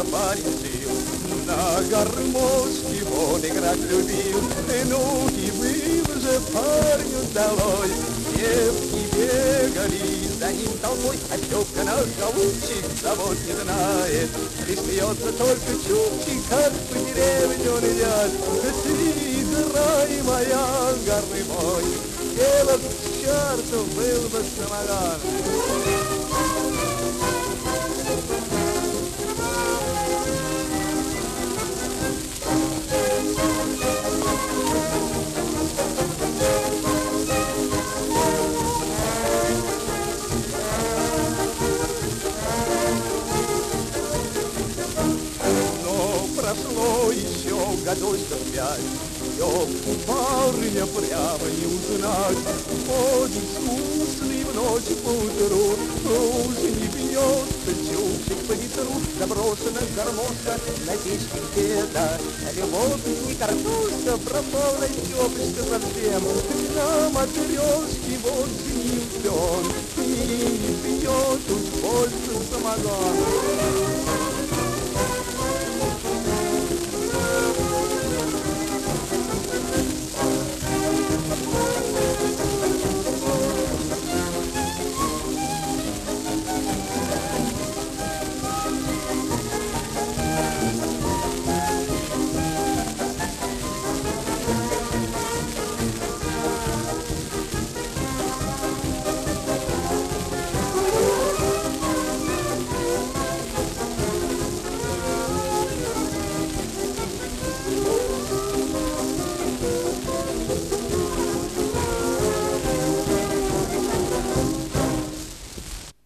парень жил, на гармошке он играть любил. Ну и был же парню долой, девки бегали за ним толпой, а Степка наш голубчик завод не знает, и смеется только чубчик, как по деревне он идет. Ты играй, моя горный мой, дело к черту, был бы самогон. Прошло еще годочков 5, Степку парня прямо не узнать. Ходит скучный в ночь поутру, уже не бьется чубчик по ветру. Заброшена гармошка на печке где-то, любовь не картошка, пропала Степочка совсем. На матрешке вот снился он, и не пьет уж больше самогон.